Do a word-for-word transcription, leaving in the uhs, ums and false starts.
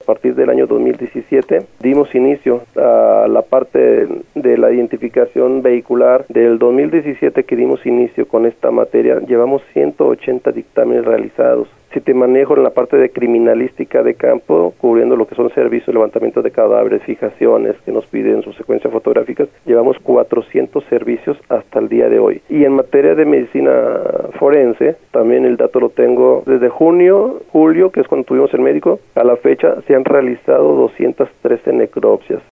partir del año dos mil diecisiete, dimos inicio a la parte de la identificación vehicular. Del dos mil diecisiete que dimos inicio con esta materia, llevamos ciento ochenta dictámenes realizados. Si te manejo en la parte de criminalística de campo, cubriendo lo que son servicios, levantamiento de cadáveres, fijaciones que nos piden sus secuencias fotográficas, llevamos cuatrocientos servicios hasta el día de hoy. Y en materia de medicina forense, también el dato lo tengo desde junio, julio, que es cuando tuvimos el médico, a la fecha se han realizado doscientas trece necropsias.